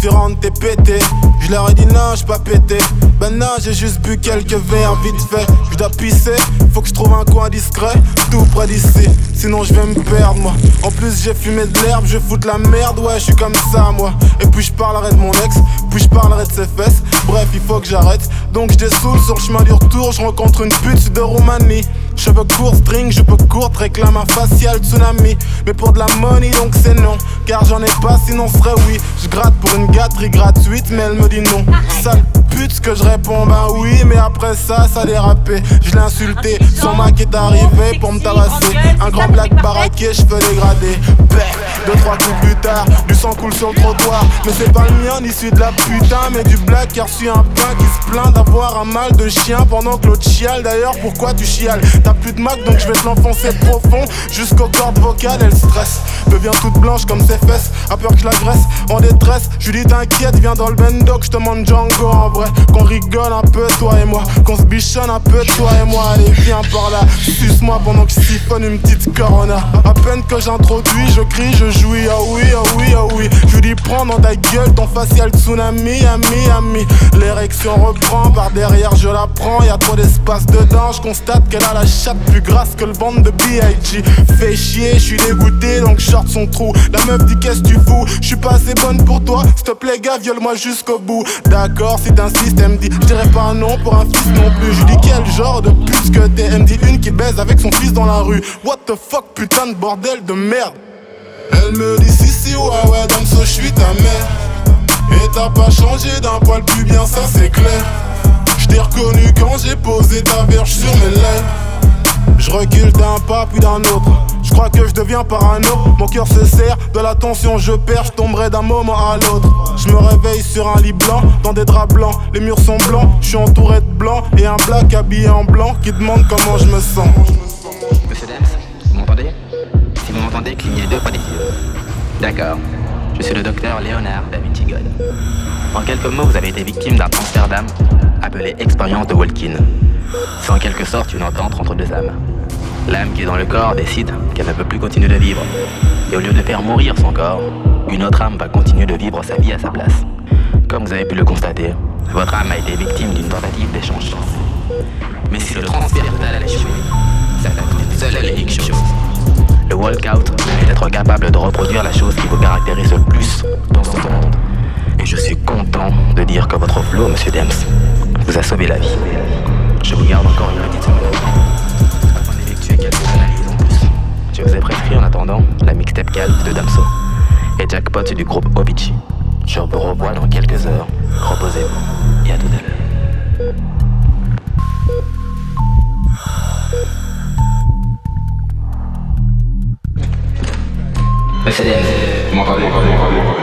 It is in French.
tu rentres, t'es pété. Je leur ai dit non, j'suis pas pété. Ben non, j'ai juste bu quelques verres vite fait. Je dois pisser, faut que je trouve un coin discret, tout près d'ici, sinon je vais me perdre moi. En plus j'ai fumé de l'herbe, je fous de la merde, ouais je suis comme ça moi. Et puis je parlerai de mon ex, puis je parlerai de ses fesses. Bref il faut que j'arrête, donc je dessoule sur le chemin du retour. Je rencontre une pute de Roumanie. Cheveux courts, string, je peux courte, réclame un facial tsunami. Mais pour de la money donc c'est non, car j'en ai pas sinon ce serait oui. Je gratte pour une gâterie gratuite mais elle me dit non. Sale pute que je réponds ben oui, mais après ça dérapé. Je l'ai insulté, son Mac est arrivé pour me tabasser. Un grand black baraqué, cheveux dégradés. Deux, trois coups plus tard, du sang coule sur le trottoir. Mais c'est pas le mien, ni celui de la putain, mais du black qui a reçu un pain qui se plaint d'avoir un mal de chien pendant que l'autre chiale. D'ailleurs pourquoi tu chiales? T'as plus de Mac donc je vais te l'enfoncer profond jusqu'aux cordes vocales, elle stresse. Devient toute blanche comme ses fesses, a peur que je la graisse en détresse. Je lui dis t'inquiète, viens dans le bendo que je te montre Django en vrai. Qu'on rigole un peu toi et moi, qu'on se bichonne un peu toi et moi. Allez viens par là, suce-moi pendant que je siphonne une petite Corona. À peine que j'introduis, je crie, je jouis, ah oui, ah oui, ah oui. Je lui dis prends dans ta gueule ton facial tsunami, ami. L'érection reprend, par derrière je la prends. Y'a trop d'espace dedans, je constate qu'elle a la chatte plus grasse que le ventre de B.I.G. Fait chier, je suis dégoûté donc je sorte son trou. La meuf dit qu'est-ce que tu fous, je suis pas assez bonne pour toi. S'il te plaît gars, viole-moi jusqu'au bout. D'accord si t'insistes, elle me dit je dirais pas un non pour un fils non plus. Je lui dis quel genre de pute que t'es. Elle me dit une qui baise avec son fils dans la rue. What the fuck putain de bordel de merde. Elle me dit si ouais Damso je suis ta mère. Et t'as pas changé d'un poil plus bien ça c'est clair. Je t'ai reconnu quand j'ai posé ta verge sur mes lèvres. Je recule d'un pas puis d'un autre. Je crois que je deviens parano. Mon cœur se serre, de la tension je perds. Je tomberai d'un moment à l'autre. Je me réveille sur un lit blanc, dans des draps blancs. Les murs sont blancs, je suis entouré de blanc. Et un black habillé en blanc qui demande comment je me sens. Monsieur Dems, vous m'entendez? Si vous m'entendez, clignez deux fois des yeux. D'accord, je suis le docteur Léonard Da Vinci God. En quelques mots, vous avez été victime d'un transfert d'âme appelé expérience de Walkin. C'est en quelque sorte une entente entre deux âmes. L'âme qui est dans le corps décide qu'elle ne peut plus continuer de vivre. Et au lieu de faire mourir son corps, une autre âme va continuer de vivre sa vie à sa place. Comme vous avez pu le constater, votre âme a été victime d'une tentative d'échange. Mais si le transfert total a échoué, ça n'a qu'une seule et unique chose. Le walkout est d'être capable de reproduire la chose qui vous caractérise le plus dans ce monde. Et je suis content de dire que votre flow, monsieur Dems, vous a sauvé la vie. Je vous garde encore une petite semaine afin d'effectuer quelques analyses en plus. Je vous ai prescrit en attendant la mixtape Calf de Damso et Jackpot du groupe Obichi. Je vous revois dans quelques heures. Reposez-vous et à tout à l'heure. Monsieur Dems, vous m'entendez?